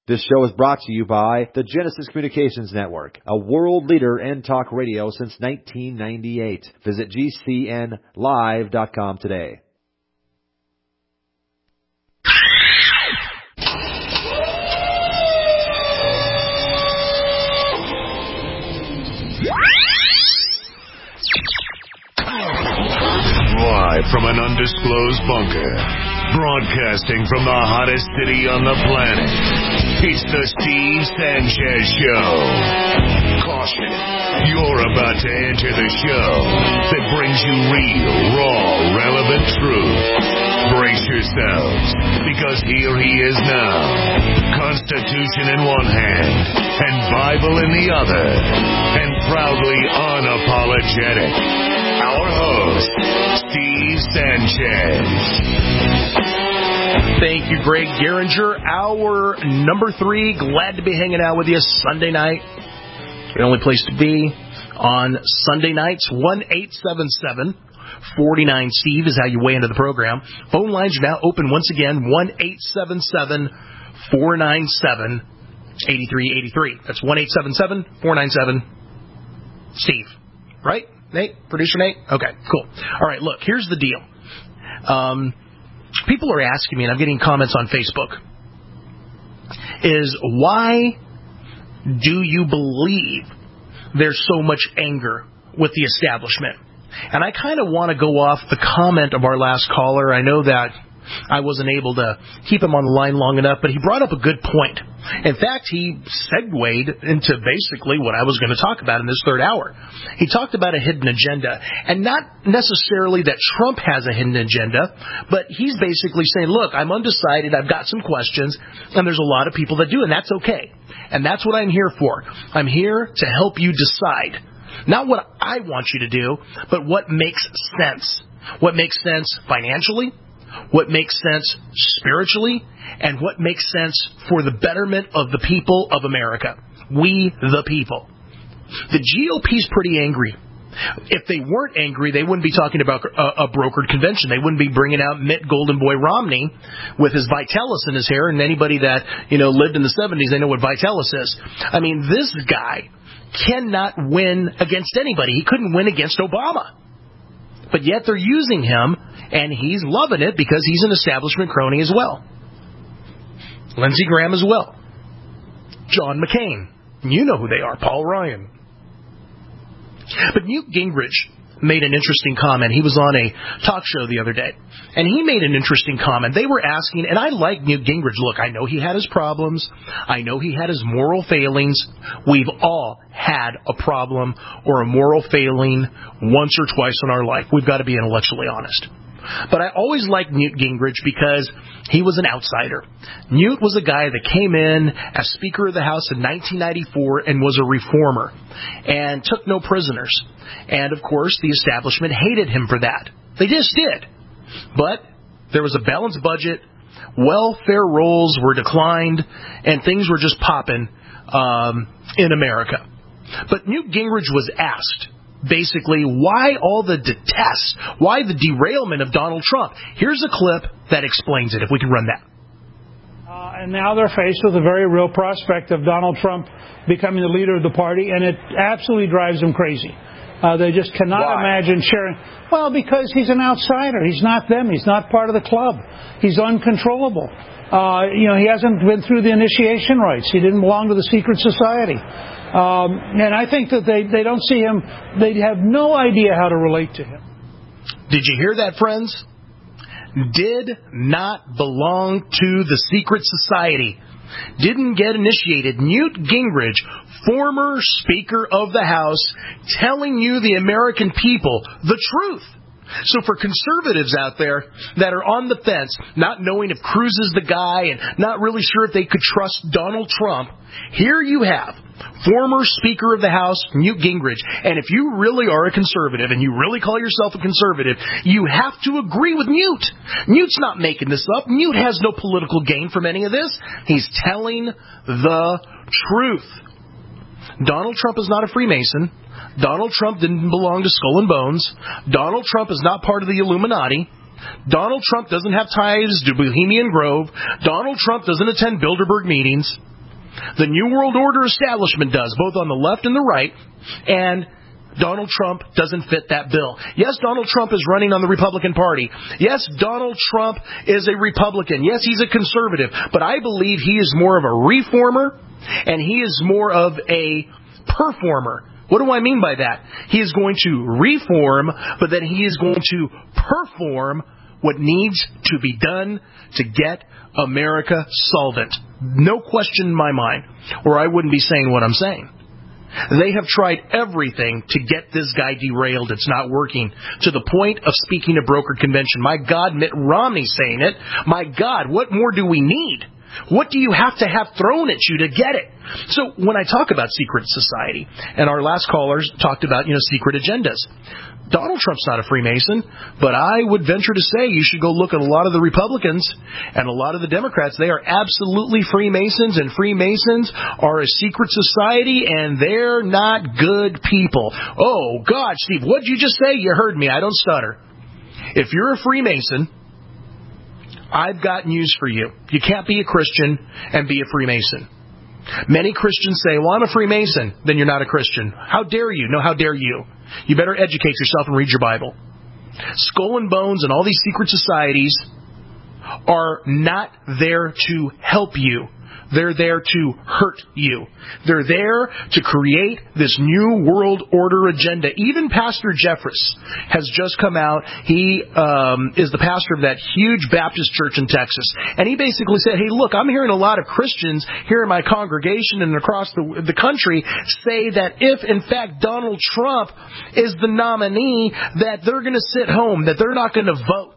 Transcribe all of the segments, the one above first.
This show is brought to you by the Genesis Communications Network, a world leader in talk radio since 1998. Visit GCNlive.com today. Live from an undisclosed bunker, broadcasting from the hottest city on the planet, it's the Steve Sanchez Show. Caution, you're about to enter the show that brings you real, raw, relevant truth. Brace yourselves, because here he is now, Constitution in one hand and Bible in the other, and proudly unapologetic. Our host, Steve Sanchez. Thank you, Greg Geringer. Hour number 3. Glad to be hanging out with you Sunday night. The only place to be on Sunday nights. 1-877-49-STEVE is how you weigh into the program. Phone lines are now open once again. 1-877-497-8383. That's 1-877-497-STEVE. Right? Nate? Producer Nate? Okay, cool. All right, look, here's the deal. People are asking me, and I'm getting comments on Facebook, is why do you believe there's so much anger with the establishment? And I kind of want to go off the comment of our last caller. I know that I wasn't able to keep him on the line long enough, but he brought up a good point. In fact, he segued into basically what I was going to talk about in this third hour. He talked about a hidden agenda, and not necessarily that Trump has a hidden agenda, but he's basically saying, look, I'm undecided, I've got some questions, and there's a lot of people that do, and that's okay. And that's what I'm here for. I'm here to help you decide. Not what I want you to do, but what makes sense. What makes sense financially, what makes sense spiritually, and what makes sense for the betterment of the people of America. We, the people. The GOP's pretty angry. If they weren't angry, they wouldn't be talking about a brokered convention. They wouldn't be bringing out Mitt Golden Boy Romney with his Vitalis in his hair, and anybody that, lived in the 70s, they know what Vitalis is. I mean, this guy cannot win against anybody. He couldn't win against Obama. But yet they're using him, and he's loving it because he's an establishment crony as well. Lindsey Graham as well. John McCain. You know who they are. Paul Ryan. But Newt Gingrich made an interesting comment. He was on a talk show the other day, and he made an interesting comment. They were asking, and I like Newt Gingrich. Look, I know he had his problems. I know he had his moral failings. We've all had a problem or a moral failing once or twice in our life. We've got to be intellectually honest. But I always liked Newt Gingrich because he was an outsider. Newt was a guy that came in as Speaker of the House in 1994 and was a reformer and took no prisoners. And, of course, the establishment hated him for that. They just did. But there was a balanced budget, welfare rolls were declined, and things were just popping in America. But Newt Gingrich was asked, basically, why all the detest? Why the derailment of Donald Trump? Here's a clip that explains it, if we can run that. And now they're faced with a very real prospect of Donald Trump becoming the leader of the party, and it absolutely drives them crazy. They just cannot imagine sharing. Well, because he's an outsider. He's not them. He's not part of the club. He's uncontrollable. He hasn't been through the initiation rites. He didn't belong to the secret society. And I think that they don't see him. They have no idea how to relate to him. Did you hear that, friends? Did not belong to the secret society. Didn't get initiated. Newt Gingrich, former Speaker of the House, telling you, the American people, the truth. So for conservatives out there that are on the fence, not knowing if Cruz is the guy and not really sure if they could trust Donald Trump, here you have former Speaker of the House, Newt Gingrich. And if you really are a conservative and you really call yourself a conservative, you have to agree with Newt. Newt's not making this up. Newt has no political gain from any of this. He's telling the truth. Donald Trump is not a Freemason. Donald Trump didn't belong to Skull and Bones. Donald Trump is not part of the Illuminati. Donald Trump doesn't have ties to Bohemian Grove. Donald Trump doesn't attend Bilderberg meetings. The New World Order establishment does, both on the left and the right, and Donald Trump doesn't fit that bill. Yes, Donald Trump is running on the Republican Party. Yes, Donald Trump is a Republican. Yes, he's a conservative. But I believe he is more of a reformer, and he is more of a performer. What do I mean by that? He is going to reform, but then he is going to perform what needs to be done to get America solvent. No question in my mind, or I wouldn't be saying what I'm saying. They have tried everything to get this guy derailed. It's not working. To the point of speaking a brokered convention. My God, Mitt Romney saying it. My God, what more do we need? What do you have to have thrown at you to get it? So when I talk about secret society, and our last callers talked about, secret agendas. Donald Trump's not a Freemason, but I would venture to say you should go look at a lot of the Republicans and a lot of the Democrats. They are absolutely Freemasons, and Freemasons are a secret society, and they're not good people. Oh, God, Steve, what'd you just say? You heard me. I don't stutter. If you're a Freemason, I've got news for you. You can't be a Christian and be a Freemason. Many Christians say, well, I'm a Freemason. Then you're not a Christian. How dare you? No, how dare you? You better educate yourself and read your Bible. Skull and Bones and all these secret societies are not there to help you. They're there to hurt you. They're there to create this new world order agenda. Even Pastor Jeffress has just come out. He is the pastor of that huge Baptist church in Texas. And he basically said, hey, look, I'm hearing a lot of Christians here in my congregation and across the country say that if, in fact, Donald Trump is the nominee, that they're going to sit home, that they're not going to vote.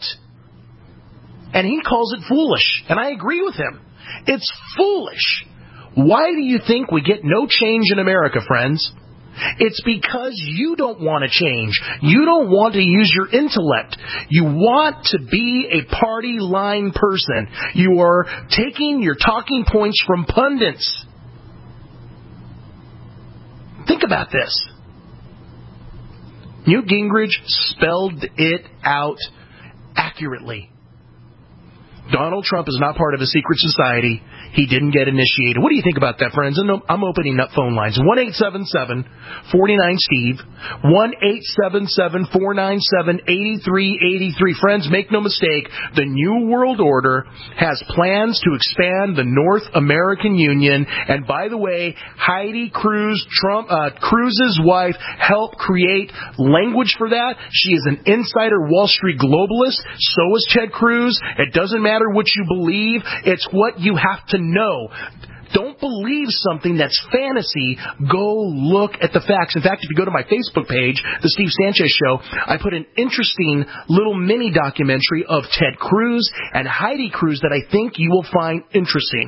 And he calls it foolish. And I agree with him. It's foolish. Why do you think we get no change in America, friends? It's because you don't want to change. You don't want to use your intellect. You want to be a party line person. You are taking your talking points from pundits. Think about this. Newt Gingrich spelled it out accurately. Donald Trump is not part of a secret society. He didn't get initiated. What do you think about that, friends? And I'm opening up phone lines. 1-877-49-STEVE. 1-877-497-8383. Friends, make no mistake. The New World Order has plans to expand the North American Union. And by the way, Heidi Cruz's wife, helped create language for that. She is an insider Wall Street globalist. So is Ted Cruz. It doesn't matter what you believe. It's what you have to know. Don't believe something that's fantasy. Go look at the facts. In fact, if you go to my Facebook page, The Steve Sanchez Show, I put an interesting little mini documentary of Ted Cruz and Heidi Cruz that I think you will find interesting.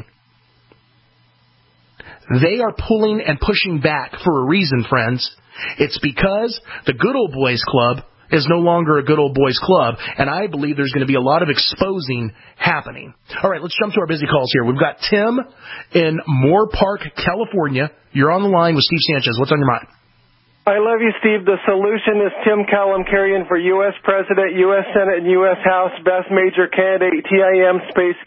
They are pulling and pushing back for a reason, friends. It's because the Good Old Boys Club is no longer a Good Old Boys Club, and I believe there's going to be a lot of exposing happening. All right, let's jump to our busy calls here. We've got Tim in Moore Park, California. You're on the line with Steve Sanchez. What's on your mind? I love you, Steve. The solution is Tim Kalemkerian for U.S. President, U.S. Senate, and U.S. House. Best major candidate, TIM space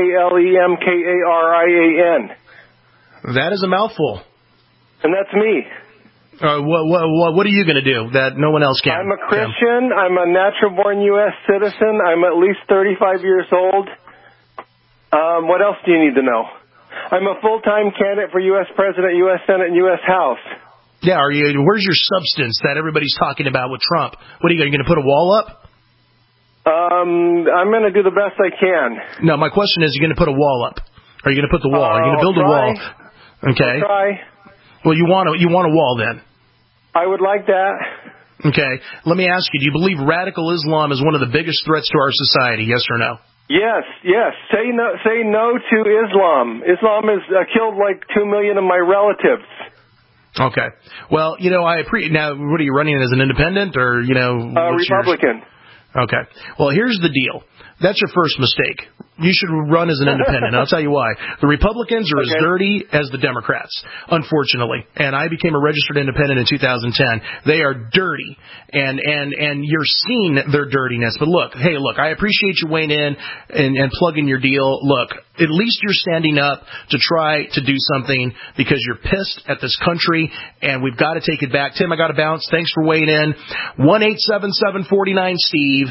KALEMKARIAN. That is a mouthful. And that's me. What are you going to do that no one else can? I'm a Christian. I'm a natural-born U.S. citizen. I'm at least 35 years old. What else do you need to know? I'm a full-time candidate for U.S. President, U.S. Senate, and U.S. House. Yeah, where's your substance that everybody's talking about with Trump? What are you going to put a wall up? I'm going to do the best I can. No, my question is, you're going to put a wall up? Are you going to put the wall? Are you going to build a wall? Okay. I'll try. Well, you want a wall then? I would like that. Okay. Let me ask you, do you believe radical Islam is one of the biggest threats to our society, yes or no? Yes. Say no to Islam. Islam has killed like 2 million of my relatives. Okay. Well, I appreciate. Now, what are you running as an independent or, Republican. Okay. Well, here's the deal. That's your first mistake. You should run as an independent. I'll tell you why. The Republicans are as dirty as the Democrats, unfortunately. And I became a registered independent in 2010. They are dirty, and you're seeing their dirtiness. But look, I appreciate you weighing in and plugging your deal. Look, at least you're standing up to try to do something because you're pissed at this country, and we've got to take it back. Tim, I got to bounce. Thanks for weighing in. 1-877-49-STEVE.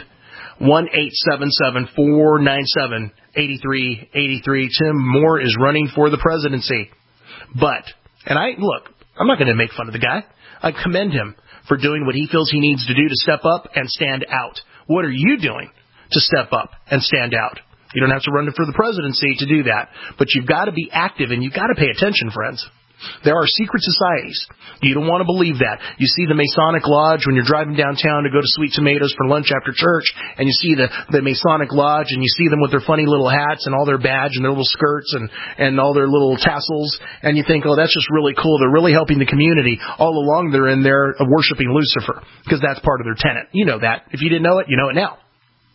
1-877-497-8383. Tim Moore is running for the presidency. I'm not going to make fun of the guy. I commend him for doing what he feels he needs to do to step up and stand out. What are you doing to step up and stand out? You don't have to run for the presidency to do that, but you've got to be active and you've got to pay attention, friends. There are secret societies. You don't want to believe that. You see the Masonic Lodge when you're driving downtown to go to Sweet Tomatoes for lunch after church, and you see the Masonic Lodge, and you see them with their funny little hats and all their badge and their little skirts and all their little tassels, and you think, oh, that's just really cool. They're really helping the community. All along they're in there worshiping Lucifer because that's part of their tenet. You know that. If you didn't know it, you know it now.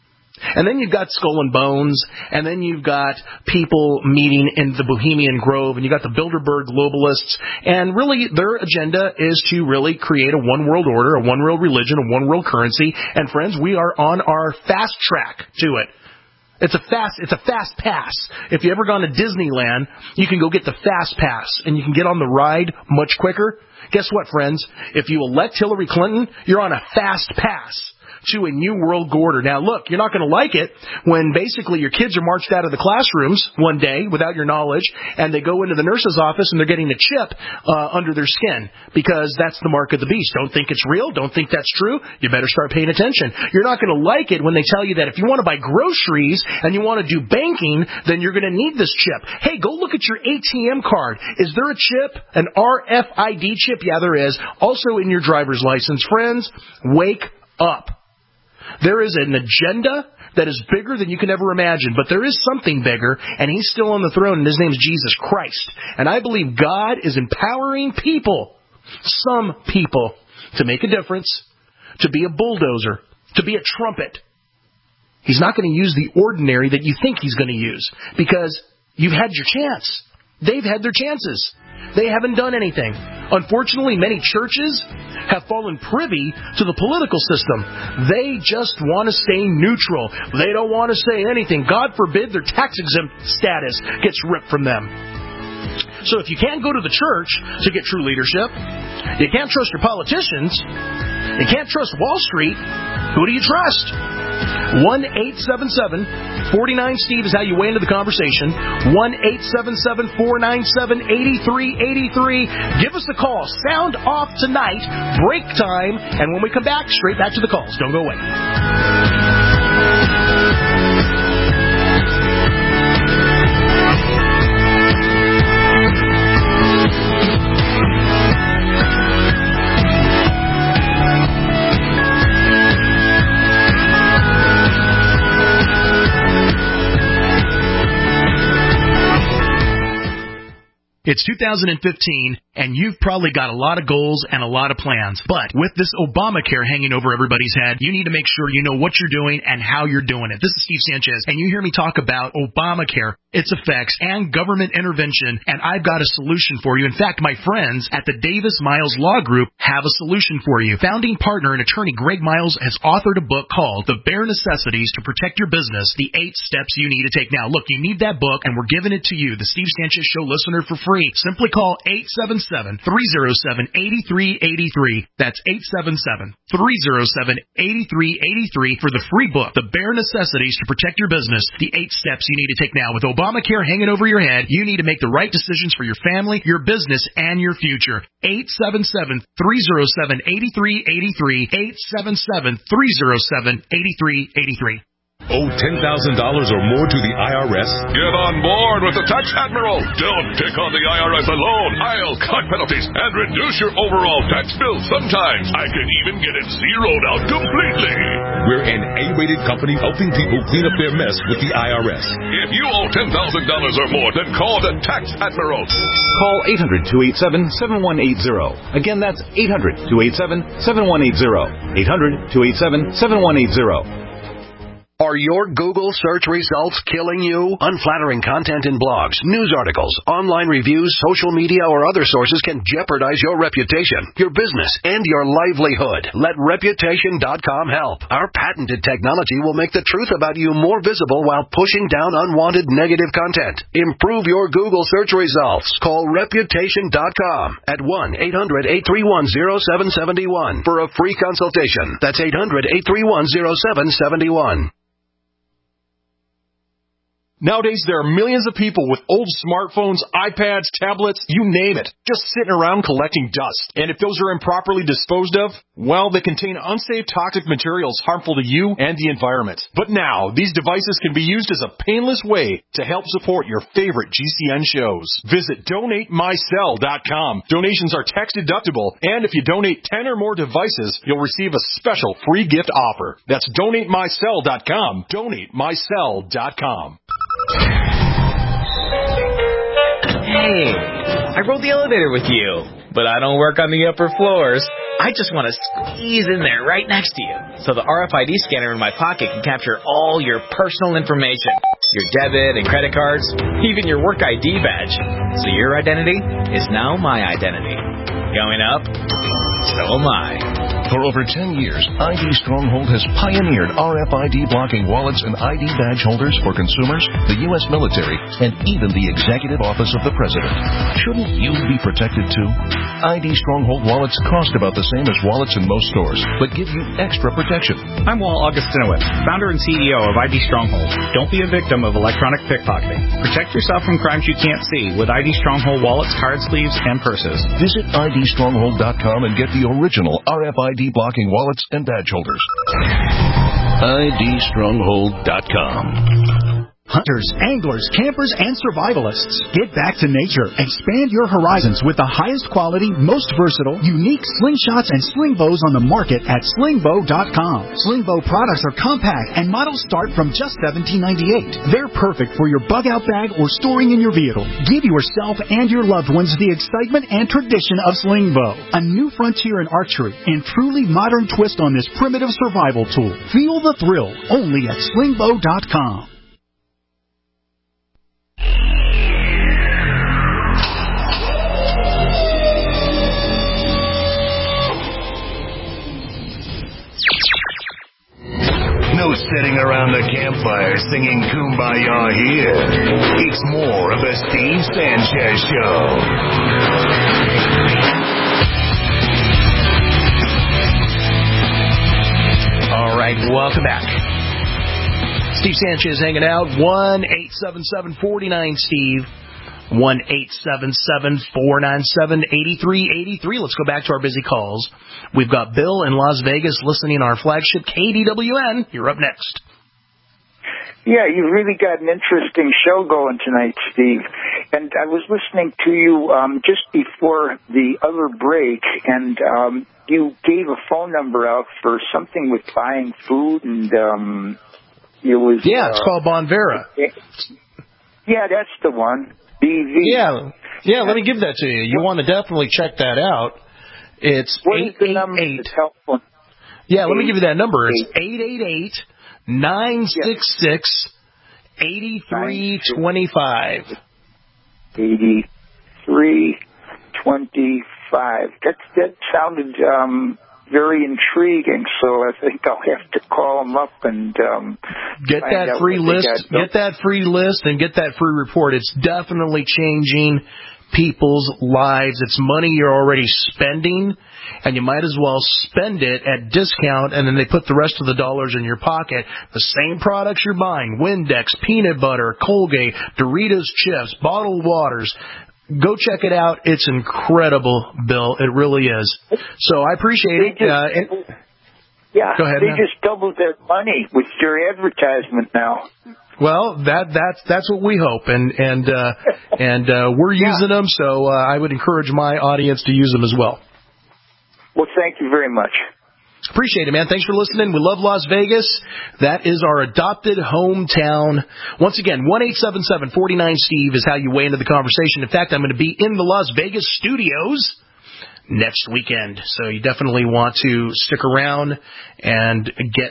And then you've got Skull and Bones, and then you've got people meeting in the Bohemian Grove, and you've got the Bilderberg globalists, and really their agenda is to really create a one-world order, a one-world religion, a one-world currency, and friends, we are on our fast track to it. It's a fast pass. If you ever gone to Disneyland, you can go get the fast pass, and you can get on the ride much quicker. Guess what, friends? If you elect Hillary Clinton, you're on a fast pass to a new world order. Now, look, you're not going to like it when basically your kids are marched out of the classrooms one day without your knowledge, and they go into the nurse's office and they're getting a chip under their skin because that's the mark of the beast. Don't think it's real. Don't think that's true. You better start paying attention. You're not going to like it when they tell you that if you want to buy groceries and you want to do banking, then you're going to need this chip. Hey, go look at your ATM card. Is there a chip? An RFID chip? Yeah, there is. Also in your driver's license. Friends, wake up. There is an agenda that is bigger than you can ever imagine, but there is something bigger, and he's still on the throne, and his name is Jesus Christ. And I believe God is empowering people, some people, to make a difference, to be a bulldozer, to be a trumpet. He's not going to use the ordinary that you think he's going to use, because you've had your chance. They've had their chances. They haven't done anything. Unfortunately, many churches have fallen privy to the political system. They just want to stay neutral. They don't want to say anything. God forbid their tax-exempt status gets ripped from them. So if you can't go to the church to get true leadership, you can't trust your politicians, you can't trust Wall Street, who do you trust? 1-877-49-STEVE is how you weigh into the conversation. 1-877-497-8383. Give us a call. Sound off tonight. Break time. And when we come back, straight back to the calls. Don't go away. It's 2015, and you've probably got a lot of goals and a lot of plans. But with this Obamacare hanging over everybody's head, you need to make sure you know what you're doing and how you're doing it. This is Steve Sanchez, and you hear me talk about Obamacare, its effects, and government intervention, and I've got a solution for you. In fact, my friends at the Davis Miles Law Group have a solution for you. Founding partner and attorney Greg Miles has authored a book called The Bare Necessities to Protect Your Business, the 8 Steps You Need to Take. Now, look, you need that book, and we're giving it to you, the Steve Sanchez Show listener, for free. Simply call 877-307-8383. That's 877-307-8383 for the free book, The Bare Necessities to Protect Your Business, the 8 Steps You Need to Take. Now, with Obamacare hanging over your head, you need to make the right decisions for your family, your business, and your future. 877-307-8383. 877-307-8383. Owe $10,000 or more to the IRS? Get on board with the Tax Admiral. Don't take on the IRS alone. I'll cut penalties and reduce your overall tax bill. Sometimes I can even get it zeroed out completely. We're an A-rated company helping people clean up their mess with the IRS. If you owe $10,000 or more, then call the Tax Admiral. Call 800-287-7180. Again, that's 800-287-7180. 800-287-7180. Are your Google search results killing you? Unflattering content in blogs, news articles, online reviews, social media, or other sources can jeopardize your reputation, your business, and your livelihood. Let Reputation.com help. Our patented technology will make the truth about you more visible while pushing down unwanted negative content. Improve your Google search results. Call Reputation.com at 1-800-831-0771 for a free consultation. That's 800-831-0771. Nowadays, there are millions of people with old smartphones, iPads, tablets, you name it, just sitting around collecting dust. And if those are improperly disposed of, well, they contain unsafe toxic materials harmful to you and the environment. But now, these devices can be used as a painless way to help support your favorite GCN shows. Visit DonateMyCell.com. Donations are tax deductible, and if you donate 10 or more devices, you'll receive a special free gift offer. That's DonateMyCell.com. DonateMyCell.com. Hey, I rode the elevator with you, but I don't work on the upper floors. I just want to squeeze in there right next to you, so the RFID scanner in my pocket can capture all your personal information, your debit and credit cards, even your work ID badge. So your identity is now my identity. Going up, so am I. For over 10 years, ID Stronghold has pioneered RFID blocking wallets and ID badge holders for consumers, the U.S. military, and even the Executive Office of the President. Shouldn't you be protected too? ID Stronghold wallets cost about the same as wallets in most stores, but give you extra protection. I'm Walt Augustinowicz, founder and CEO of ID Stronghold. Don't be a victim of electronic pickpocketing. Protect yourself from crimes you can't see with ID Stronghold wallets, card sleeves, and purses. Visit IDStronghold.com and get the original RFID blocking wallets and badge holders. IDStronghold.com. Hunters, anglers, campers, and survivalists. Get back to nature. Expand your horizons with the highest quality, most versatile, unique slingshots and sling bows on the market at slingbow.com. Slingbow products are compact and models start from just $17.98. They're perfect for your bug-out bag or storing in your vehicle. Give yourself and your loved ones the excitement and tradition of slingbow. A new frontier in archery and truly modern twist on this primitive survival tool. Feel the thrill only at slingbow.com. No sitting around the campfire singing Kumbaya here. It's more of the Steve Sanchez Show. All right, welcome back. Steve Sanchez hanging out. 1-877-49-STEVE. 1-877-497-8383. Let's go back to our busy calls. We've got Bill in Las Vegas listening on our flagship KDWN. You're up next. Yeah, you've really got an interesting show going tonight, Steve. And I was listening to you just before the other break, and you gave a phone number out for something with buying food, and it was... Yeah, it's called Bonvera. Yeah, that's the one. Yeah, let me give that to you. You want to definitely check that out. It's 888. Yeah, let me give you that number. It's 888-966-8325. 8325. That sounded very intriguing, so I think I'll have to call them up and get that free list. Get that free list and get that free report. It's definitely changing people's lives. It's money you're already spending, and you might as well spend it at discount, and then they put the rest of the dollars in your pocket. The same products you're buying: Windex, peanut butter, Colgate, Doritos chips, bottled waters. Go check it out. It's incredible, Bill. It really is. So I appreciate it. Yeah, go ahead. They just doubled their money with your advertisement now. Well, that's what we hope, and we're using them. So I would encourage my audience to use them as well. Well, thank you very much. Appreciate it, man. Thanks for listening. We love Las Vegas. That is our adopted hometown. Once again, 1-877-49-STEVE is how you weigh into the conversation. In fact, I'm going to be in the Las Vegas studios next weekend, so you definitely want to stick around and get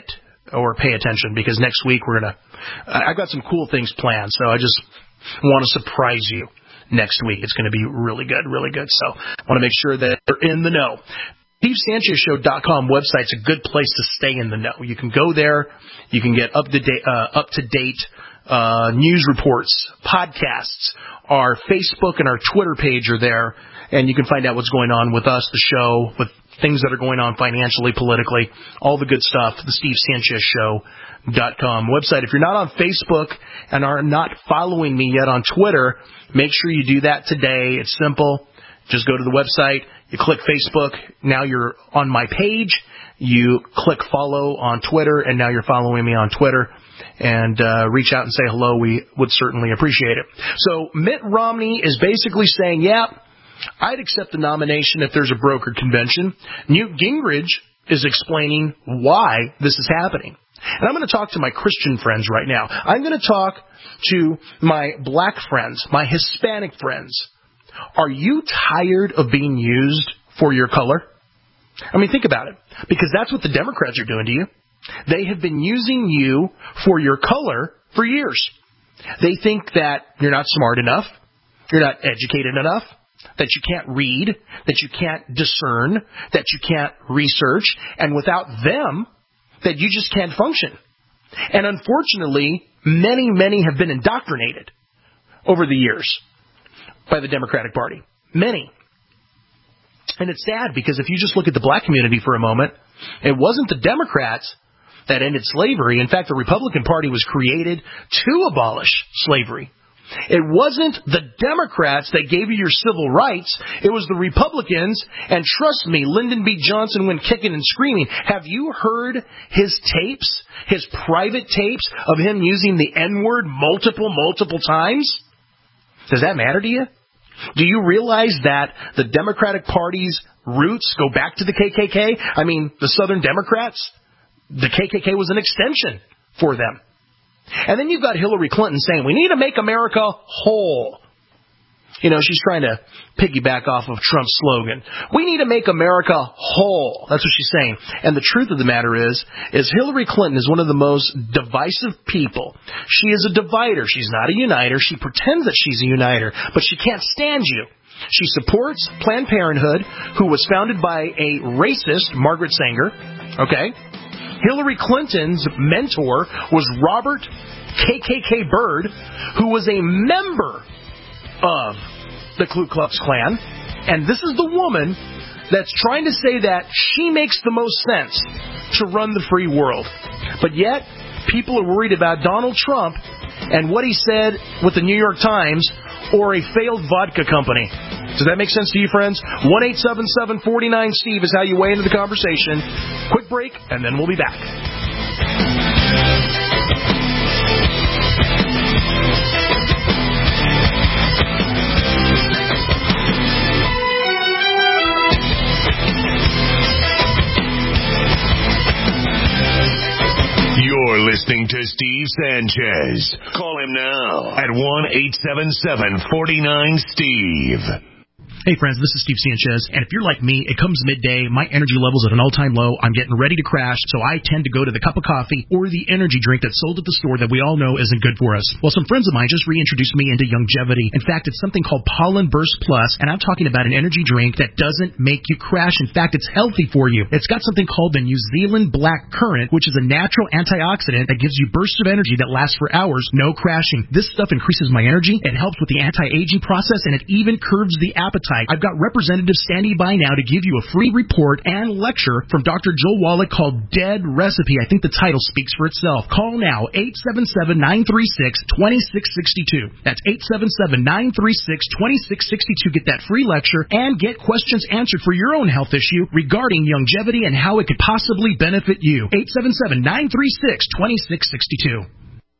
or pay attention, because next week I've got some cool things planned, so I just want to surprise you next week. It's going to be really good, really good. So I want to make sure that you're in the know. SteveSanchezShow.com website's a good place to stay in the know. You can go there. You can get up-to-date news reports, podcasts. Our Facebook and our Twitter page are there, and you can find out what's going on with us, the show, with things that are going on financially, politically, all the good stuff, the SteveSanchezShow.com website. If you're not on Facebook and are not following me yet on Twitter, make sure you do that today. It's simple. Just go to the website. You click Facebook. Now you're on my page. You click follow on Twitter, and now you're following me on Twitter. And reach out and say hello. We would certainly appreciate it. So Mitt Romney is basically saying, yeah, I'd accept the nomination if there's a brokered convention. Newt Gingrich is explaining why this is happening. And I'm going to talk to my Christian friends right now. I'm going to talk to my black friends, my Hispanic friends. Are you tired of being used for your color? I mean, think about it. Because that's what the Democrats are doing to you. They have been using you for your color for years. They think that you're not smart enough, you're not educated enough, that you can't read, that you can't discern, that you can't research, and without them, that you just can't function. And unfortunately, many have been indoctrinated over the years by the Democratic Party. Many. And it's sad, because if you just look at the black community for a moment, it wasn't the Democrats that ended slavery. In fact, the Republican Party was created to abolish slavery. It wasn't the Democrats that gave you your civil rights. It was the Republicans. And trust me, Lyndon B. Johnson went kicking and screaming. Have you heard his tapes, his private tapes of him using the N-word multiple times? Does that matter to you? Do you realize that the Democratic Party's roots go back to the KKK? I mean, the Southern Democrats, the KKK was an extension for them. And then you've got Hillary Clinton saying, we need to make America whole. You know, she's trying to piggyback off of Trump's slogan. We need to make America whole. That's what she's saying. And the truth of the matter is Hillary Clinton is one of the most divisive people. She is a divider. She's not a uniter. She pretends that she's a uniter, but she can't stand you. She supports Planned Parenthood, who was founded by a racist, Margaret Sanger. Okay? Hillary Clinton's mentor was Robert KKK Byrd, who was a member of the Ku Klux Klan. And this is the woman that's trying to say that she makes the most sense to run the free world. But yet, people are worried about Donald Trump and what he said with the New York Times or a failed vodka company. Does that make sense to you, friends? 1-877-49-STEVE is how you weigh into the conversation. Quick break, and then we'll be back. You're listening to Steve Sanchez. Call him now at 1-877-49-STEVE. Hey friends, this is Steve Sanchez, and if you're like me, it comes midday, my energy level's at an all-time low, I'm getting ready to crash, so I tend to go to the cup of coffee or the energy drink that's sold at the store that we all know isn't good for us. Well, some friends of mine just reintroduced me into Youngevity. In fact, it's something called Pollen Burst Plus, and I'm talking about an energy drink that doesn't make you crash. In fact, it's healthy for you. It's got something called the New Zealand Black Currant, which is a natural antioxidant that gives you bursts of energy that last for hours, no crashing. This stuff increases my energy, it helps with the anti-aging process, and it even curbs the appetite. I've got representatives standing by now to give you a free report and lecture from Dr. Joel Wallach called Dead Recipe. I think the title speaks for itself. Call now, 877-936-2662. That's 877-936-2662. Get that free lecture and get questions answered for your own health issue regarding Youngevity and how it could possibly benefit you. 877-936-2662.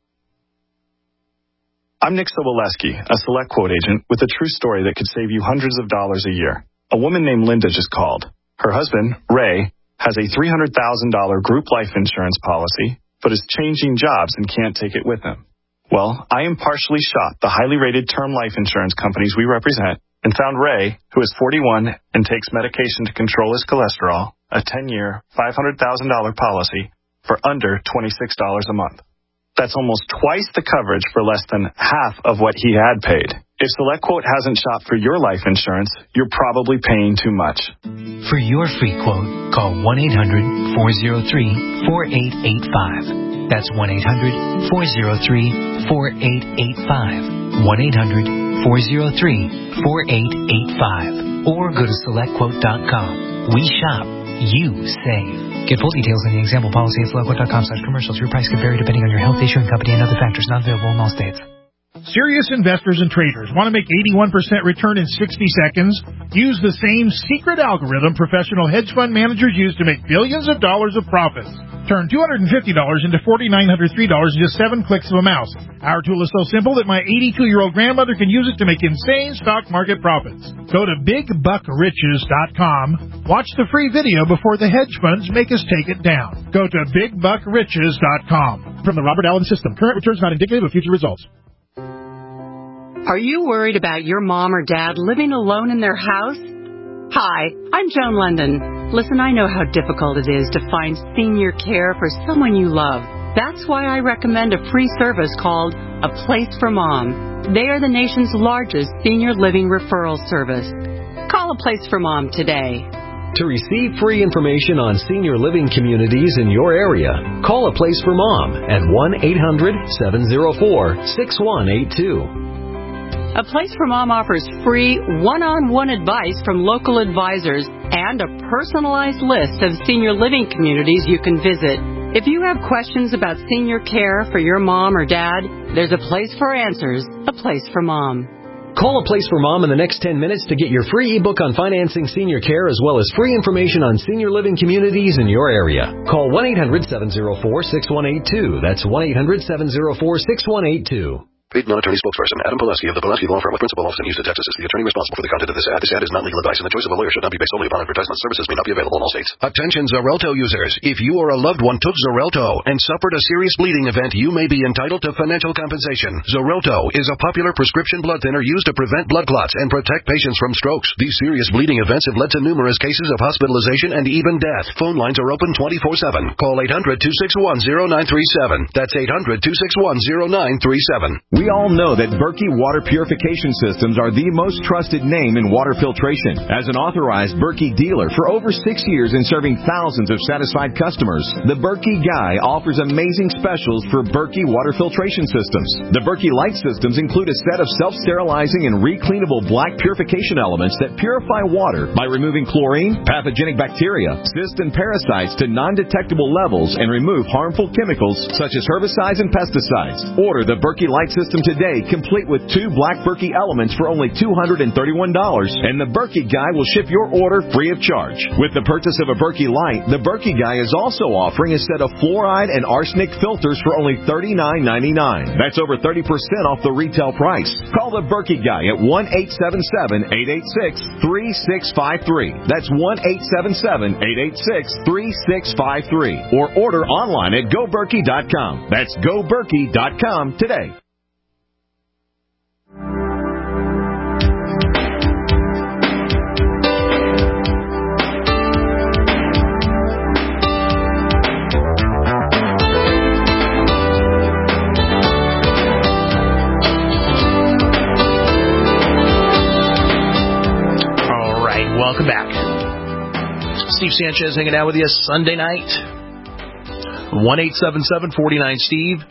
I'm Nick Soboleski, a Select Quote agent with a true story that could save you hundreds of dollars a year. A woman named Linda just called. Her husband, Ray, has a $300,000 group life insurance policy, but is changing jobs and can't take it with him. Well, I impartially shopped the highly rated term life insurance companies we represent and found Ray, who is 41 and takes medication to control his cholesterol, a 10-year, $500,000 policy for under $26 a month. That's almost twice the coverage for less than half of what he had paid. If SelectQuote hasn't shopped for your life insurance, you're probably paying too much. For your free quote, call 1-800-403-4885. That's 1-800-403-4885. 1-800-403-4885. Or go to SelectQuote.com. We shop. You save. Get full details in the example policy at SelectQuote.com/commercials. Your price could vary depending on your health, issuing company, and other factors. Not available in all states. Serious investors and traders want to make 81% return in 60 seconds? Use the same secret algorithm professional hedge fund managers use to make billions of dollars of profits. Turn $250 into $4,903 in just 7 clicks of a mouse. Our tool is so simple that my 82-year-old grandmother can use it to make insane stock market profits. Go to BigBuckRiches.com. Watch the free video before the hedge funds make us take it down. Go to BigBuckRiches.com. From the Robert Allen System, current returns not indicative of future results. Are you worried about your mom or dad living alone in their house? Hi, I'm Joan London. Listen, I know how difficult it is to find senior care for someone you love. That's why I recommend a free service called A Place for Mom. They are the nation's largest senior living referral service. Call A Place for Mom today. To receive free information on senior living communities in your area, call A Place for Mom at 1-800-704-6182. A Place for Mom offers free one-on-one advice from local advisors and a personalized list of senior living communities you can visit. If you have questions about senior care for your mom or dad, there's a place for answers, A Place for Mom. Call A Place for Mom in the next 10 minutes to get your free ebook on financing senior care as well as free information on senior living communities in your area. Call 1-800-704-6182. That's 1-800-704-6182. Paid non-attorney spokesperson Adam Pileski of the Pileski Law Firm of Principal Office in Houston, Texas is the attorney responsible for the content of this ad. This ad is not legal advice, and the choice of a lawyer should not be based solely upon advertisement. Services may not be available in all states. Attention Xarelto users. If you or a loved one took Xarelto and suffered a serious bleeding event, you may be entitled to financial compensation. Xarelto is a popular prescription blood thinner used to prevent blood clots and protect patients from strokes. These serious bleeding events have led to numerous cases of hospitalization and even death. Phone lines are open 24/7. Call 800-261-0937. That's 800-261-0937. We all know that Berkey Water Purification Systems are the most trusted name in water filtration. As an authorized Berkey dealer for over 6 years and serving thousands of satisfied customers, the Berkey Guy offers amazing specials for Berkey Water Filtration Systems. The Berkey Light Systems include a set of self-sterilizing and recleanable black purification elements that purify water by removing chlorine, pathogenic bacteria, cysts, and parasites to non-detectable levels and remove harmful chemicals such as herbicides and pesticides. Order the Berkey Light System today, complete with 2 black Berkey elements for only $231, and the Berkey Guy will ship your order free of charge. With the purchase of a Berkey Light, the Berkey Guy is also offering a set of fluoride and arsenic filters for only $39.99. That's over 30% off the retail price. Call the Berkey Guy at 1-877-886-3653. That's 1-877-886-3653. Or order online at GoBerkey.com. That's GoBerkey.com today. Welcome back. Steve Sanchez hanging out with you Sunday night. 1-877-49-STEVE.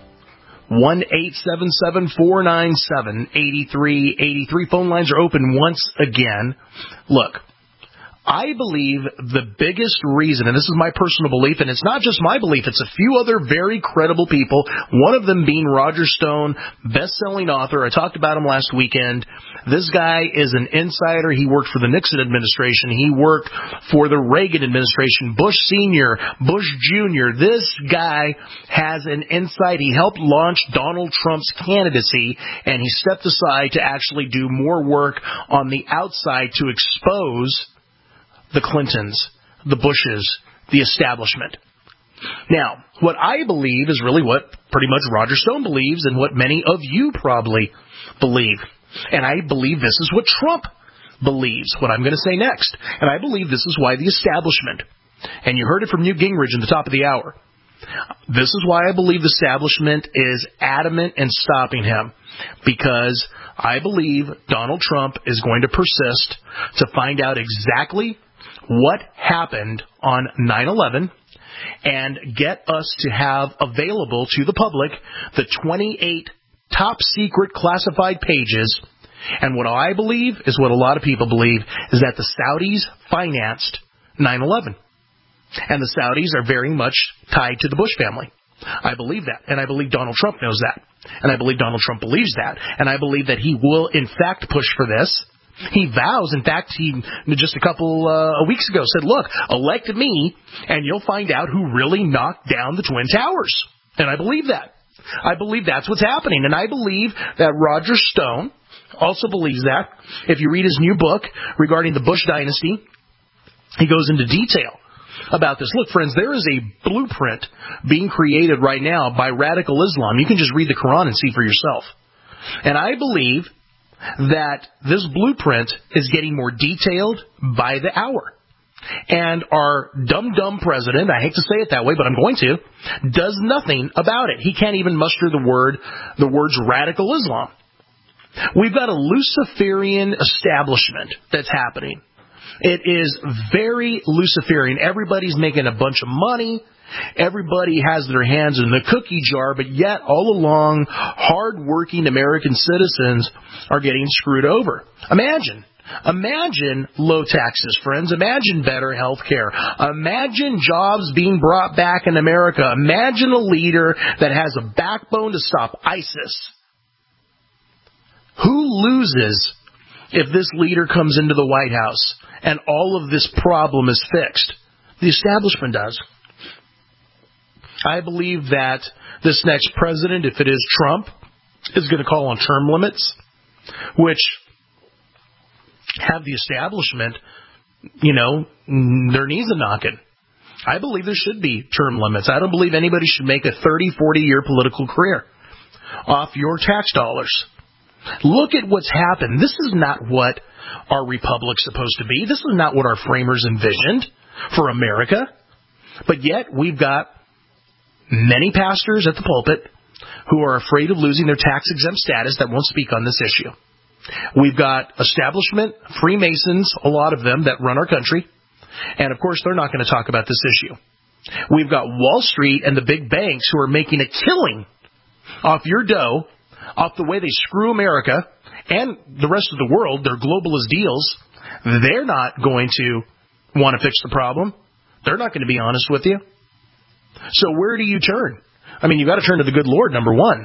1-877-497-8383. Phone lines are open once again. Look, I believe the biggest reason, and this is my personal belief, and it's not just my belief, it's a few other very credible people, one of them being Roger Stone, best-selling author. I talked about him last weekend. This guy is an insider. He worked for the Nixon administration. He worked for the Reagan administration, Bush Sr., Bush Jr. This guy has an insight. He helped launch Donald Trump's candidacy, and he stepped aside to actually do more work on the outside to expose the Clintons, the Bushes, the establishment. Now, what I believe is really what pretty much Roger Stone believes and what many of you probably believe. And I believe this is what Trump believes, what I'm going to say next. And I believe this is why the establishment, and you heard it from Newt Gingrich in the top of the hour, This is why I believe the establishment is adamant in stopping him, because I believe Donald Trump is going to persist to find out exactly what happened on 9/11 and get us to have available to the public the 28 top secret classified pages. And what I believe is what a lot of people believe is that the Saudis financed 9/11. And the Saudis are very much tied to the Bush family. I believe that. And I believe Donald Trump knows that. And I believe Donald Trump believes that. And I believe that he will, in fact, push for this. He vows, in fact, he just a couple of weeks ago said, look, elect me and you'll find out who really knocked down the Twin Towers. And I believe that. I believe that's what's happening. And I believe that Roger Stone also believes that. If you read his new book regarding the Bush dynasty, he goes into detail about this. Look, friends, there is a blueprint being created right now by radical Islam. You can just read the Quran and see for yourself. And I believe that this blueprint is getting more detailed by the hour. And our dumb president, I hate to say it that way, but I'm going to, does nothing about it. He can't even muster the words radical Islam. We've got a Luciferian establishment that's happening. It is very Luciferian. Everybody's making a bunch of money. Everybody has their hands in the cookie jar, but yet all along, hard-working American citizens are getting screwed over. Imagine low taxes, friends. Imagine better health care. Imagine jobs being brought back in America. Imagine a leader that has a backbone to stop ISIS. Who loses if this leader comes into the White House and all of this problem is fixed? The establishment does. I believe that this next president, if it is Trump, is going to call on term limits, which have the establishment, their knees a knocking. I believe there should be term limits. I don't believe anybody should make a 30, 40-year political career off your tax dollars. Look at what's happened. This is not what our republic's supposed to be. This is not what our framers envisioned for America. But yet we've got many pastors at the pulpit who are afraid of losing their tax-exempt status that won't speak on this issue. We've got establishment, Freemasons, a lot of them, that run our country. And, of course, they're not going to talk about this issue. We've got Wall Street and the big banks who are making a killing off your dough, off the way they screw America and the rest of the world, their globalist deals. They're not going to want to fix the problem. They're not going to be honest with you. So where do you turn? I mean, you've got to turn to the good Lord, number one.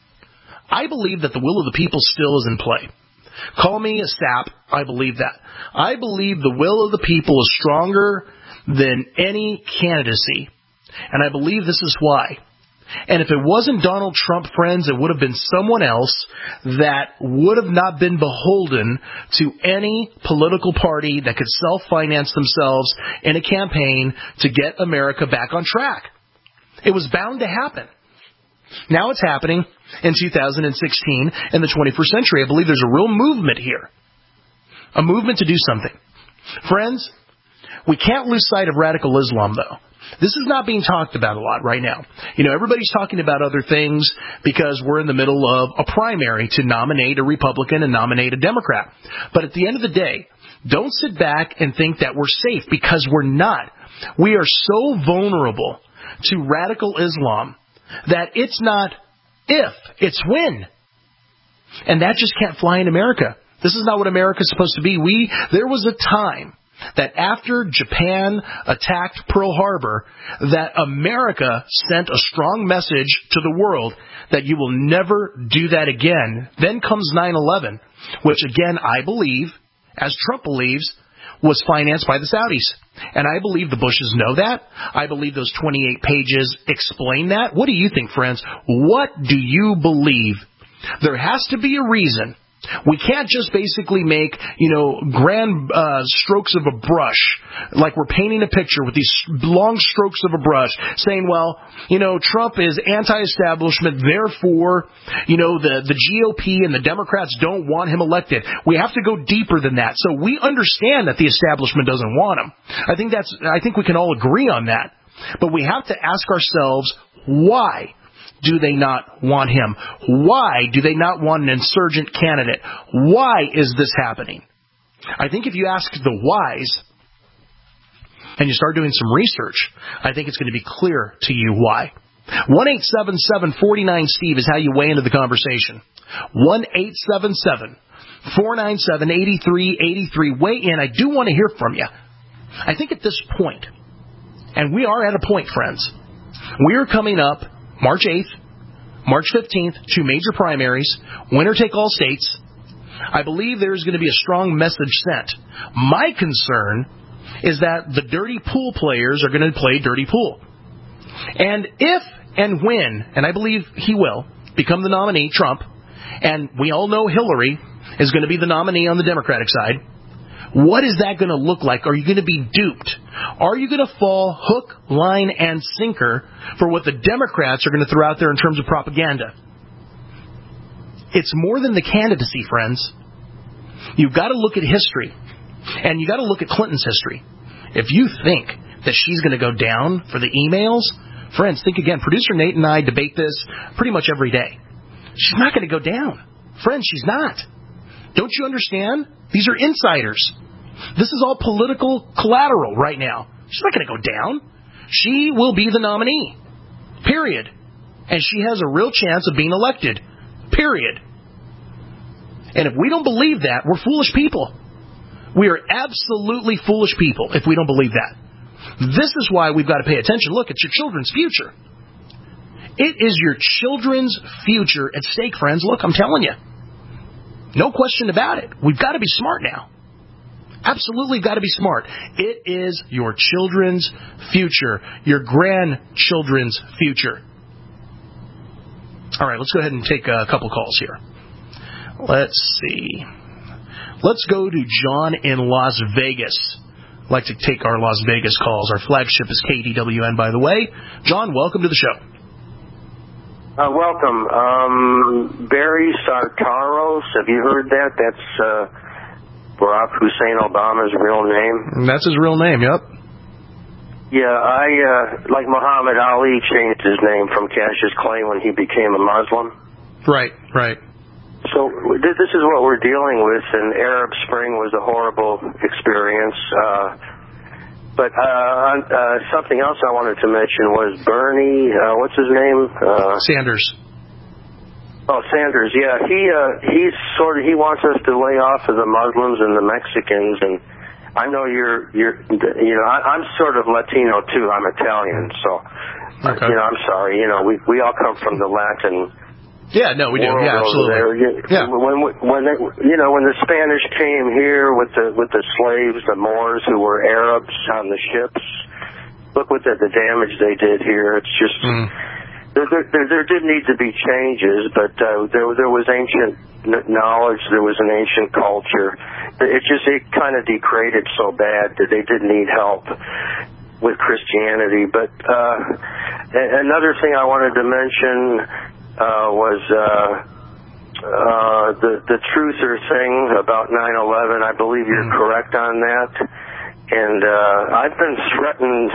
I believe that the will of the people still is in play. Call me a sap. I believe that. I believe the will of the people is stronger than any candidacy. And I believe this is why. And if it wasn't Donald Trump, friends, it would have been someone else that would have not been beholden to any political party that could self-finance themselves in a campaign to get America back on track. It was bound to happen. Now it's happening in 2016 in the 21st century. I believe there's a real movement here. A movement to do something. Friends, we can't lose sight of radical Islam, though. This is not being talked about a lot right now. Everybody's talking about other things because we're in the middle of a primary to nominate a Republican and nominate a Democrat. But at the end of the day, don't sit back and think that we're safe, because we're not. We are so vulnerable to radical Islam that it's not if, it's when. And that just can't fly in America. This is not what America's supposed to be. There was a time that after Japan attacked Pearl Harbor, that America sent a strong message to the world that you will never do that again. Then comes 9/11, which again I believe, as Trump believes, was financed by the Saudis. And I believe the Bushes know that. I believe those 28 pages explain that. What do you think, friends? What do you believe? There has to be a reason. We can't just basically make, grand strokes of a brush, like we're painting a picture with these long strokes of a brush, saying, well, Trump is anti-establishment, therefore, the GOP and the Democrats don't want him elected. We have to go deeper than that. So we understand that the establishment doesn't want him. I think we can all agree on that. But we have to ask ourselves, why do they not want him? Why do they not want an insurgent candidate? Why is this happening? I think if you ask the whys and you start doing some research, I think it's going to be clear to you why. 1-877-49-STEVE is how you weigh into the conversation. 1-877-497-8383. Weigh in. I do want to hear from you. I think at this point, and we are at a point, friends, we are coming up March 8th, March 15th, 2 major primaries, winner-take-all states. I believe there's going to be a strong message sent. My concern is that the dirty pool players are going to play dirty pool. And if and when, and I believe he will, become the nominee, Trump, and we all know Hillary is going to be the nominee on the Democratic side, what is that going to look like? Are you going to be duped? Are you going to fall hook, line, and sinker for what the Democrats are going to throw out there in terms of propaganda? It's more than the candidacy, friends. You've got to look at history, and you've got to look at Clinton's history. If you think that she's going to go down for the emails, friends, think again. Producer Nate and I debate this pretty much every day. She's not going to go down. Friends, she's not. Don't you understand? These are insiders. This is all political collateral right now. She's not going to go down. She will be the nominee. Period. And she has a real chance of being elected. Period. And if we don't believe that, we're foolish people. We are absolutely foolish people if we don't believe that. This is why we've got to pay attention. Look, it's your children's future. It is your children's future at stake, friends. Look, I'm telling you. No question about it. We've got to be smart now. Absolutely got to be smart. It is your children's future, your grandchildren's future. All right, let's go ahead and take a couple calls here. Let's see. Let's go to John in Las Vegas. I'd like to take our Las Vegas calls. Our flagship is KDWN, by the way. John, welcome to the show. Welcome. Barry Sartaros, have you heard that? That's Barack Hussein Obama's real name. That's his real name, yep. Yeah, I like Muhammad Ali changed his name from Cassius Clay when he became a Muslim. Right, right. So this is what we're dealing with, and Arab Spring was a horrible experience. But something else I wanted to mention was Bernie, what's his name? Sanders. Oh, Sanders, yeah. He wants us to lay off of the Muslims and the Mexicans, and I know I'm sort of Latino too. I'm Italian, so okay. I'm sorry. We all come from the Latin. Yeah, no, we do. Yeah, absolutely. Yeah. When the Spanish came here with the slaves, the Moors who were Arabs on the ships, look what the damage they did here. It's just there did need to be changes, but there was ancient knowledge, there was an ancient culture. It kind of degraded so bad that they did need help with Christianity. But another thing I wanted to mention was the truther thing about 9/11. I believe you're correct on that. And I've been threatened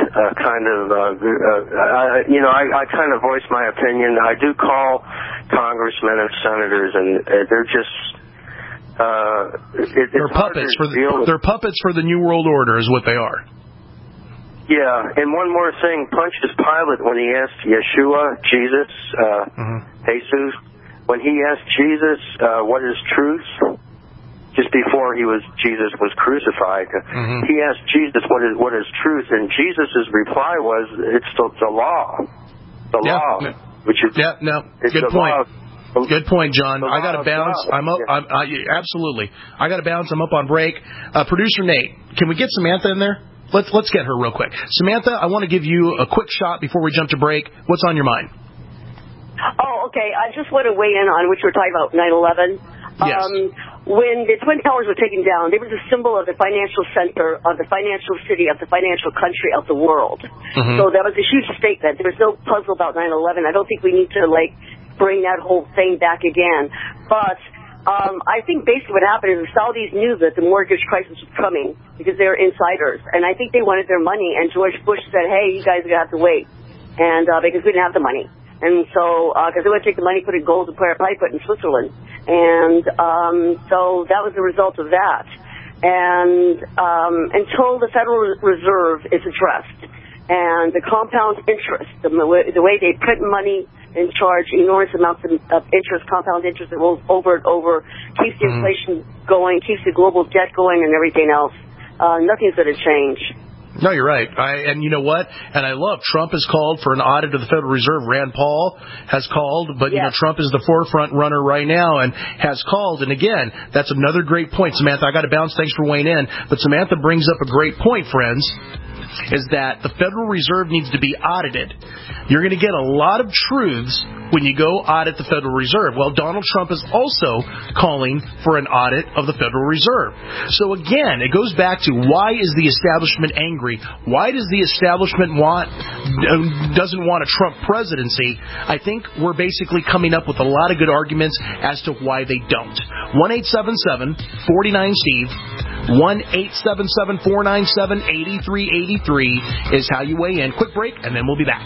I kind of voice my opinion. I do call congressmen and senators, and they're just they're puppets they're puppets for the New World Order is what they are. Yeah, and one more thing, Pontius Pilate, when he asked Yeshua, Jesus, Jesus, when he asked Jesus, what is truth? Just before Jesus was crucified, he asked Jesus, what is truth? And Jesus' reply was, it's the law. The law. Which is, good point. Good point, John. I got to bounce. I'm up. Absolutely. I got to bounce. I'm up on break. Producer Nate, can we get Samantha in there? Let's get her real quick. Samantha, I want to give you a quick shot before we jump to break. What's on your mind? Oh, okay. I just want to weigh in on what you were talking about, 9/11. Yes. When the Twin Towers were taken down, they were the symbol of the financial center, of the financial city, of the financial country of the world. So that was a huge statement. There was no puzzle about 9/11. I don't think we need to, bring that whole thing back again. But I think basically what happened is the Saudis knew that the mortgage crisis was coming because they were insiders, and I think they wanted their money, and George Bush said, hey, you guys are going to have to wait, and because we didn't have the money. And so, because they would take the money, put it in gold, and put it in Switzerland. And so that was the result of that. And until the Federal Reserve is addressed, and the compound interest, the way they print money and charge enormous amounts of interest, compound interest that rolls over and over, keeps the inflation going, keeps the global debt going, and everything else. Nothing's going to change. No, you're right. And you know what? And I love Trump has called for an audit of the Federal Reserve. Rand Paul has called, but, you know, Trump is the forefront runner right now and has called. And, again, that's another great point. Samantha, I got to bounce. Thanks for weighing in. But Samantha brings up a great point, friends, is that the Federal Reserve needs to be audited. You're going to get a lot of truths when you go audit the Federal Reserve. Well, Donald Trump is also calling for an audit of the Federal Reserve. So, again, it goes back to why is the establishment angry? Why does the establishment doesn't want a Trump presidency? I think we're basically coming up with a lot of good arguments as to why they don't. 1-877-49-STEVE. 1-877-497-8383 is how you weigh in. Quick break, and then we'll be back.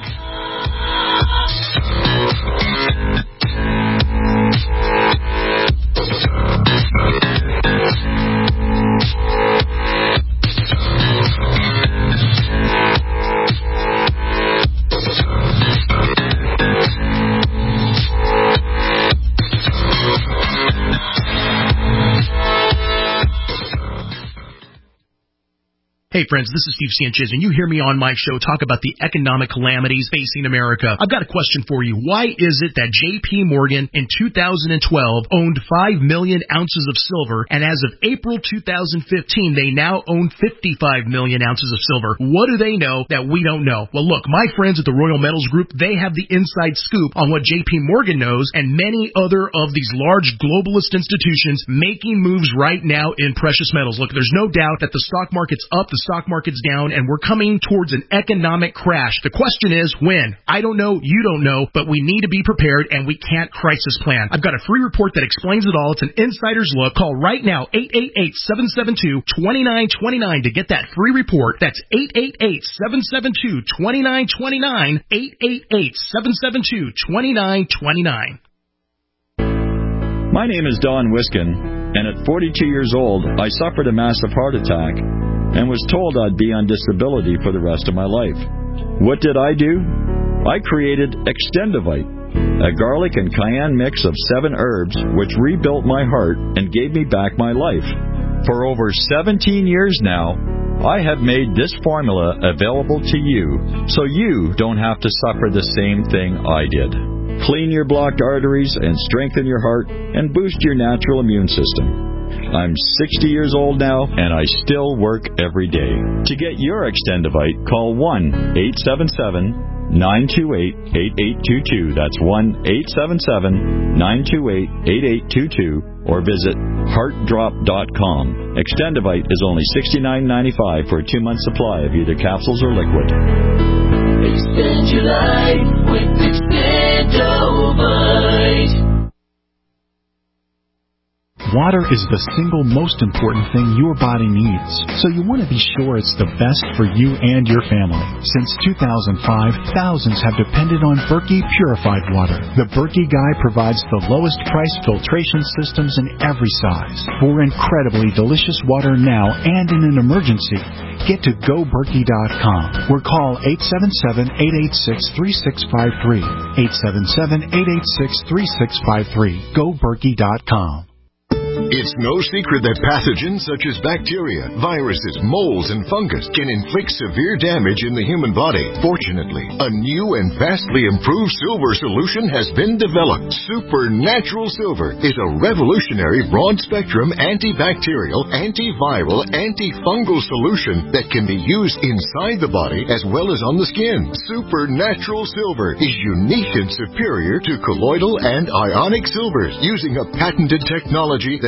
Hey friends, this is Steve Sanchez, and you hear me on my show talk about the economic calamities facing America. I've got a question for you. Why is it that J.P. Morgan in 2012 owned 5 million ounces of silver, and as of April 2015, they now own 55 million ounces of silver? What do they know that we don't know? Well, look, my friends at the Royal Metals Group, they have the inside scoop on what J.P. Morgan knows and many other of these large globalist institutions making moves right now in precious metals. Look, there's no doubt that the stock market's up, the stock market's down, and we're coming towards an economic crash. The question is when? I don't know, you don't know, but we need to be prepared, and we can't crisis plan. I've got a free report that explains it all. It's an insider's look. Call right now, 888-772-2929 to get that free report. That's 888-772-2929, 888-772-2929. My name is Don Wiskin, and at 42 years old, I suffered a massive heart attack and was told I'd be on disability for the rest of my life. What did I do? I created Extendivite, a garlic and cayenne mix of 7 herbs which rebuilt my heart and gave me back my life. For over 17 years now, I have made this formula available to you so you don't have to suffer the same thing I did. Clean your blocked arteries and strengthen your heart and boost your natural immune system. I'm 60 years old now, and I still work every day. To get your Extendivite, call 1-877-928-8822. That's 1-877-928-8822. Or visit heartdrop.com. Extendivite is only $69.95 for a 2-month supply of either capsules or liquid. Extend your life with Extendivite. Water is the single most important thing your body needs, so you want to be sure it's the best for you and your family. Since 2005, thousands have depended on Berkey purified water. The Berkey Guy provides the lowest price filtration systems in every size. For incredibly delicious water now and in an emergency, get to GoBerkey.com or call 877-886-3653. 877-886-3653. GoBerkey.com. It's no secret that pathogens such as bacteria, viruses, molds, and fungus can inflict severe damage in the human body. Fortunately, a new and vastly improved silver solution has been developed. Supernatural Silver is a revolutionary broad-spectrum antibacterial, antiviral, antifungal solution that can be used inside the body as well as on the skin. Supernatural Silver is unique and superior to colloidal and ionic silvers, using a patented technology that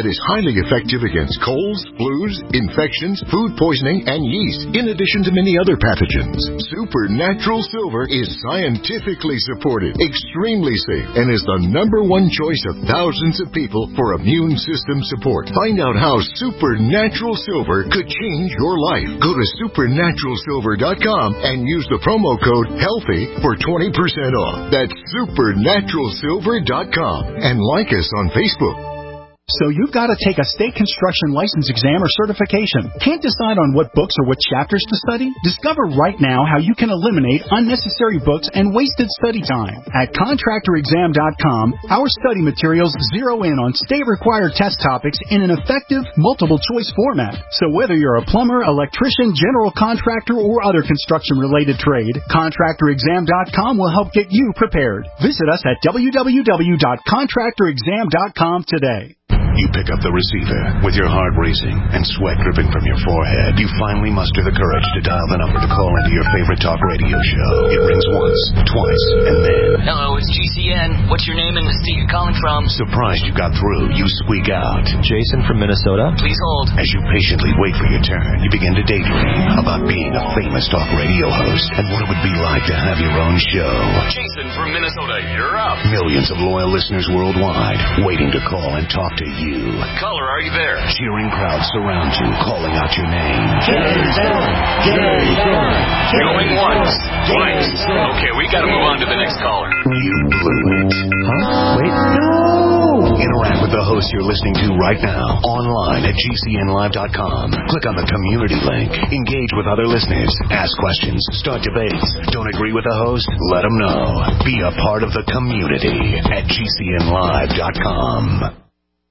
is highly effective against colds, flus, infections, food poisoning, and yeast, in addition to many other pathogens. Supernatural Silver is scientifically supported, extremely safe, and is the #1 choice of thousands of people for immune system support. Find out how Supernatural Silver could change your life. Go to supernaturalsilver.com and use the promo code HEALTHY for 20% off. That's supernaturalsilver.com and like us on Facebook. So you've got to take a state construction license exam or certification. Can't decide on what books or what chapters to study? Discover right now how you can eliminate unnecessary books and wasted study time. At contractorexam.com, our study materials zero in on state-required test topics in an effective, multiple-choice format. So whether you're a plumber, electrician, general contractor, or other construction-related trade, contractorexam.com will help get you prepared. Visit us at www.contractorexam.com today. You pick up the receiver with your heart racing and sweat dripping from your forehead. You finally muster the courage to dial the number to call into your favorite talk radio show. It rings once, twice, and then... Hello, it's GCN. What's your name and the state you're calling from? Surprised you got through, you squeak out. Jason from Minnesota. Please hold. As you patiently wait for your turn, you begin to daydream about being a famous talk radio host and what it would be like to have your own show. Jason from Minnesota, you're up. Millions of loyal listeners worldwide waiting to call and talk to you. Caller, are you there? Cheering crowds surround you, calling out your name. Jason! Jason! Going once, twice. Okay, we gotta move on to the next caller. You blew it. Huh? Wait. No! Interact with the host you're listening to right now, online at GCNlive.com. Click on the community link. Engage with other listeners. Ask questions. Start debates. Don't agree with the host? Let them know. Be a part of the community at GCNlive.com.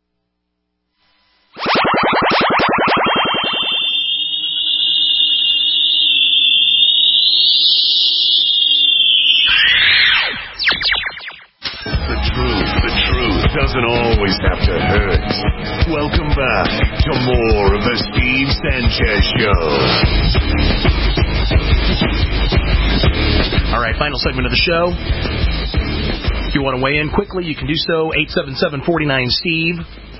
The truth doesn't always have to hurt. Welcome back to more of the Steve Sanchez Show. All right, final segment of the show. If you want to weigh in quickly, you can do so. 877-49-STEVE.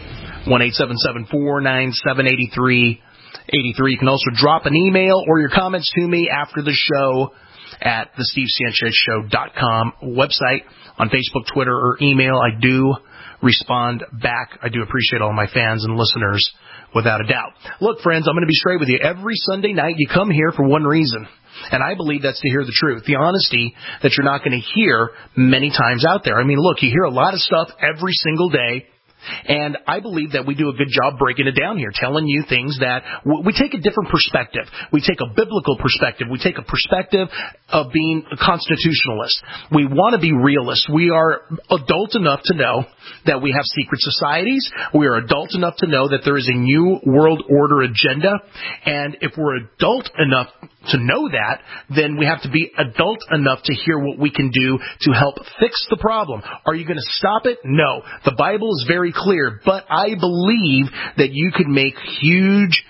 1-877-497-8383. You can also drop an email or your comments to me after the show at the SteveSanchezShow.com website, on Facebook, Twitter, or email. I do respond back. I do appreciate all my fans and listeners, without a doubt. Look, friends, I'm going to be straight with you. Every Sunday night, you come here for one reason, and I believe that's to hear the truth, the honesty that you're not going to hear many times out there. I mean, look, you hear a lot of stuff every single day. And I believe that we do a good job breaking it down here, telling you things that we take a different perspective. We take a biblical perspective. We take a perspective of being a constitutionalist. We want to be realists. We are adult enough to know that we have secret societies. We are adult enough to know that there is a new world order agenda. And if we're adult enough to know that, then we have to be adult enough to hear what we can do to help fix the problem. Are you going to stop it? No. The Bible is very clear, but I believe that you could make huge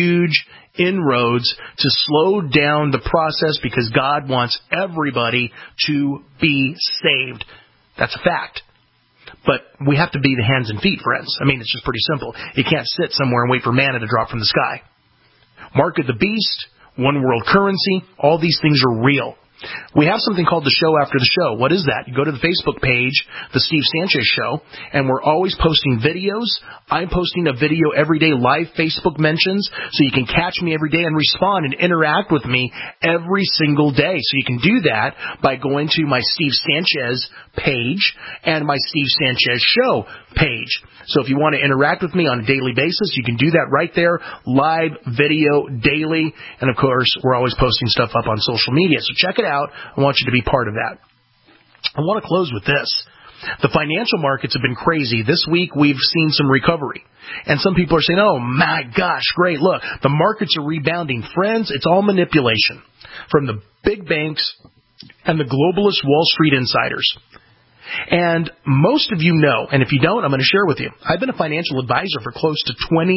inroads to slow down the process because God wants everybody to be saved. That's a fact. But we have to be the hands and feet, friends. I mean, it's just pretty simple. You can't sit somewhere and wait for manna to drop from the sky. Mark of the beast, one world currency, all these things are real. We have something called the show after the show. What is that? You go to the Facebook page, The Steve Sanchez Show, and we're always posting videos. I'm posting a video every day, live Facebook mentions, so you can catch me every day and respond and interact with me every single day. So you can do that by going to my Steve Sanchez page and my Steve Sanchez Show page. So if you want to interact with me on a daily basis, you can do that right there, live video daily. And, of course, we're always posting stuff up on social media. So check it out. I want you to be part of that. I want to close with this. The financial markets have been crazy. This week we've seen some recovery. And some people are saying, oh, my gosh, great. Look, the markets are rebounding. Friends, it's all manipulation from the big banks and the globalist Wall Street insiders. And most of you know, and if you don't, I'm going to share with you. I've been a financial advisor for close to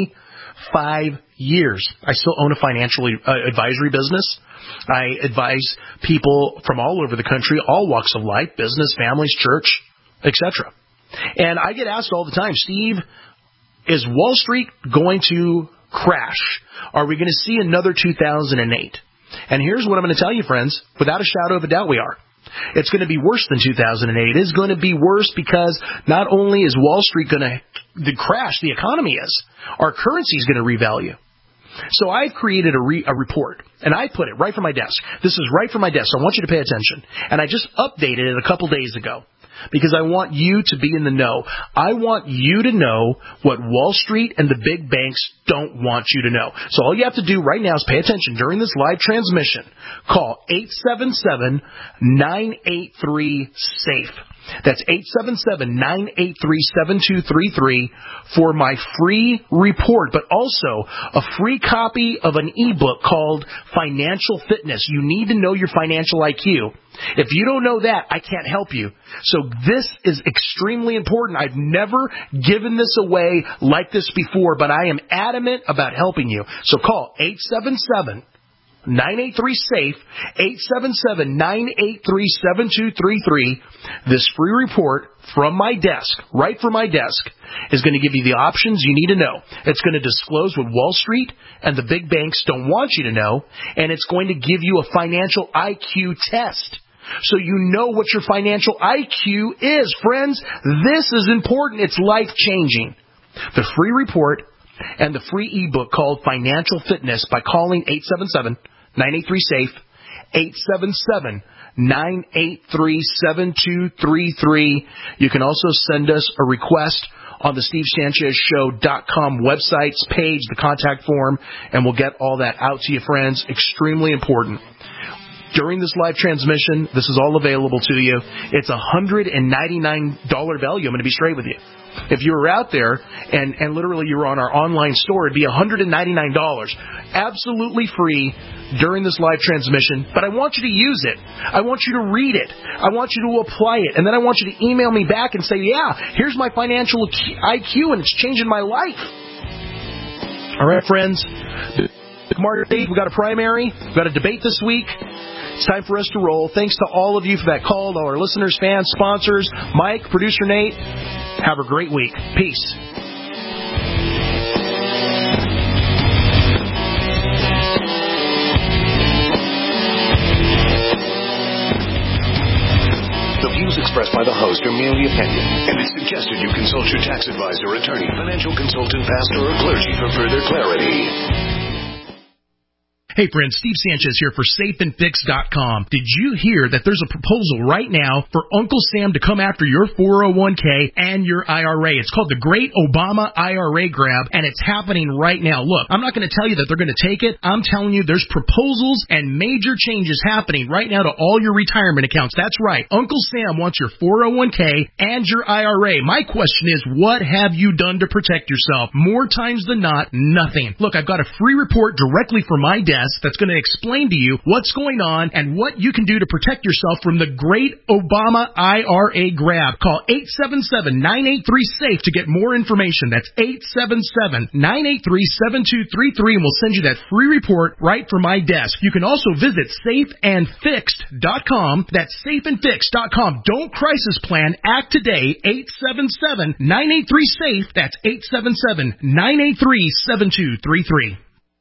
25 years. I still own a financial advisory business. I advise people from all over the country, all walks of life, business, families, church, etc. And I get asked all the time, Steve, Is Wall Street going to crash? Are we going to see another 2008? And here's what I'm going to tell you, friends. Without a shadow of a doubt, we are. It's going to be worse than 2008. It's going to be worse because not only is Wall Street going to crash, the economy is. Our currency is going to revalue. So I've created a report, and I put it right from my desk. This is right from my desk, so I want you to pay attention. And I just updated it a couple days ago because I want you to be in the know. I want you to know what Wall Street and the big banks don't want you to know. So all you have to do right now is pay attention. During this live transmission, call 877-983-SAFE. That's 877-983-7233 for my free report, but also a free copy of an ebook called Financial Fitness. You need to know your financial IQ. If you don't know that, I can't help you. So this is extremely important. I've never given this away like this before, but I am adamant about helping you. So call 877-983-SAFE, 877-983-7233. This free report from my desk, right from my desk, is going to give you the options you need to know. It's going to disclose what Wall Street and the big banks don't want you to know, and it's going to give you a financial IQ test. So you know what your financial IQ is. Friends, this is important. It's life-changing. The free report and the free ebook called Financial Fitness by calling 877-983-SAFE, 877-983-7233. You can also send us a request on the SteveSanchezShow.com website's page, the contact form, and we'll get all that out to you, friends. Extremely important. During this live transmission, this is all available to you. It's a $199 value. I'm going to be straight with you. If you were out there and literally you were on our online store, it'd be $199. Absolutely free during this live transmission. But I want you to use it. I want you to read it. I want you to apply it. And then I want you to email me back and say, yeah, here's my financial IQ and it's changing my life. All right, friends. We've got a primary. We've got a debate this week. It's time for us to roll. Thanks to all of you for that call, to our listeners, fans, sponsors, Mike, producer Nate. Have a great week. Peace. The views expressed by the host are merely opinion, and it's suggested you consult your tax advisor, attorney, financial consultant, pastor, or clergy for further clarity. Hey friends, Steve Sanchez here for SafeAndFix.com. Did you hear that there's a proposal right now for Uncle Sam to come after your 401k and your IRA? It's called the Great Obama IRA Grab, and it's happening right now. Look, I'm not going to tell you that they're going to take it. I'm telling you there's proposals and major changes happening right now to all your retirement accounts. That's right. Uncle Sam wants your 401k and your IRA. My question is, what have you done to protect yourself? More times than not, nothing. Look, I've got a free report directly from my desk that's going to explain to you what's going on and what you can do to protect yourself from the Great Obama IRA Grab. Call 877-983-SAFE to get more information. That's 877-983-7233, and we'll send you that free report right from my desk. You can also visit SafeAndFixed.com. That's SafeAndFixed.com. Don't crisis plan. Act today. 877-983-SAFE. That's 877-983-7233.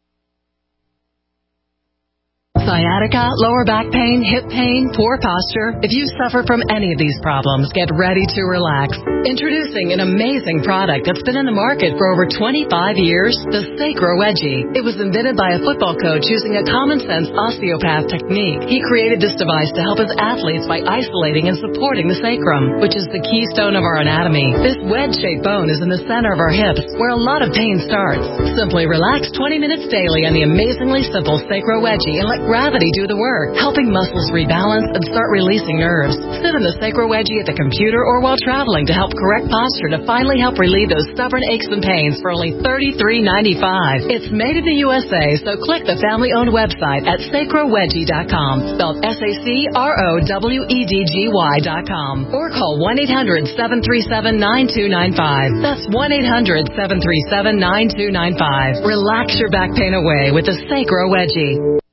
Sciatica, lower back pain, hip pain, poor posture. If you suffer from any of these problems, get ready to relax. Introducing an amazing product that's been in the market for over 25 years, the Sacro Wedgie. It was invented by a football coach using a common-sense osteopath technique. He created this device to help his athletes by isolating and supporting the sacrum, which is the keystone of our anatomy. This wedge-shaped bone is in the center of our hips, where a lot of pain starts. Simply relax 20 minutes daily on the amazingly simple Sacro Wedgie and let gravity do the work, helping muscles rebalance and start releasing nerves. Sit in the Sacro Wedgie at the computer or while traveling to help correct posture to finally help relieve those stubborn aches and pains for only $33.95. It's made in the USA, so click the family-owned website at sacrowedgie.com, spelled SACROWEDGY.com, or call 1-800-737-9295. That's 1-800-737-9295. Relax your back pain away with the Sacro Wedgie.